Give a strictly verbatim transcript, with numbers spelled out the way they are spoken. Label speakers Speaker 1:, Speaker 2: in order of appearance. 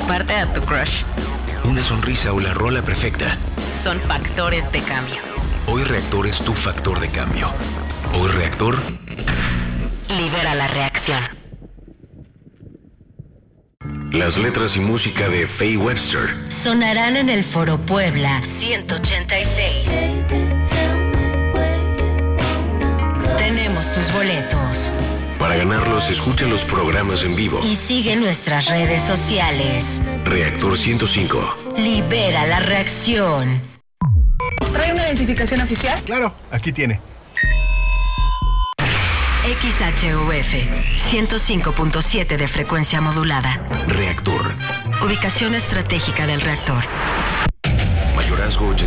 Speaker 1: atraparte a tu crush.
Speaker 2: Una sonrisa o la rola perfecta.
Speaker 1: Son factores de cambio.
Speaker 2: Hoy Reactor es tu factor de cambio. Hoy Reactor
Speaker 1: libera la reacción.
Speaker 2: Las letras y música de Faye Webster
Speaker 1: sonarán en el Foro Puebla ciento ochenta y seis. Tenemos tus boletos.
Speaker 2: Para ganarlos, escucha los programas en vivo
Speaker 1: y sigue nuestras redes sociales.
Speaker 2: Reactor ciento cinco.
Speaker 1: Libera la reacción.
Speaker 3: ¿Trae una identificación oficial?
Speaker 4: Claro, aquí tiene.
Speaker 1: X H U F ciento cinco punto siete de frecuencia modulada.
Speaker 2: Reactor.
Speaker 1: Ubicación estratégica del reactor.
Speaker 2: Mayorazgo